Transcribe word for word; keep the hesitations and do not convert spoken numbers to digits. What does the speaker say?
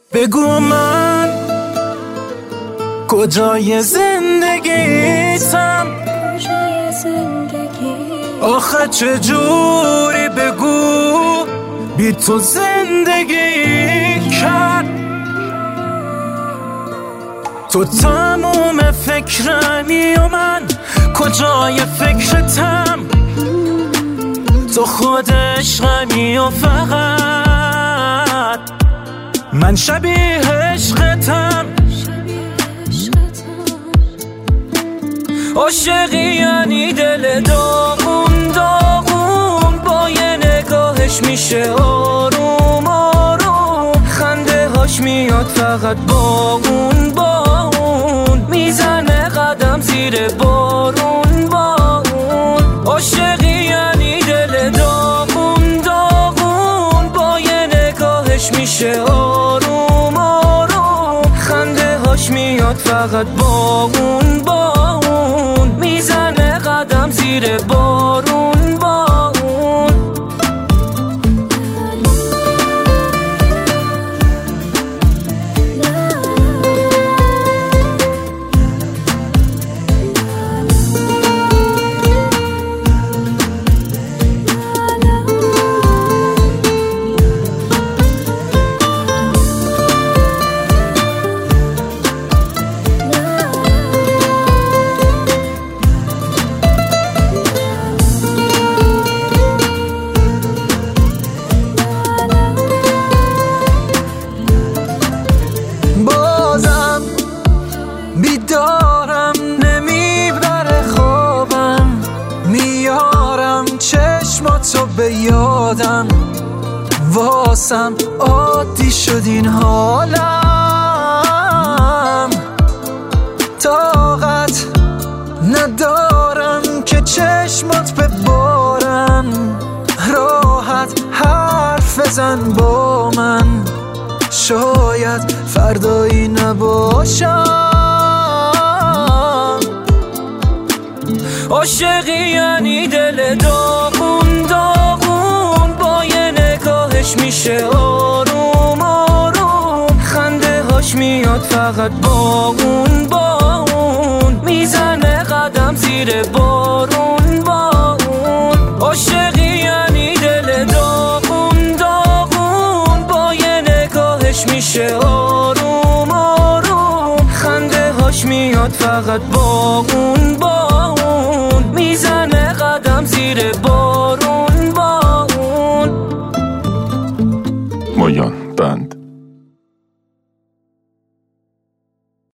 بگو من کجای زندگیتم، آخه چجوری بگو بی تو زندگی کرد. تو تموم فکرمی و من کجای فکرتم، تو خود عشقمی و فقط من شبیه عشقتم. عاشقی یعنی دل داغون داغون، با یه نگاهش میشه آروم آروم، خنده هاش میاد فقط باغون باغون، میزنه قدم زیر بارون بارون. عاشقی یعنی دل داغون داغون، با یه نگاهش میشه آروم آروم، خنده هاش میاد فقط باغون باغون، میزنه قدم زیر بارون باغون. بیدارم نمیبره خوابم، میارم چشماتو به یادم، واسم عادی شد این حالم. طاقت ندارم که چشمات ببارن، راحت حرف بزن با من، شاید فردایی نباشم. عاشقی یعنی دل داغون داغون، با یه نگاهش میشه آروم آروم، خنده هاش میاد فقط باغون باغون، میزنه قدم زیر بارون باغون. عاشقی یعنی دل داغون داغون، با یه نگاهش میشه آروم آروم، خنده هاش میاد فقط باغون باغون، میزنه قدم زیر بارون.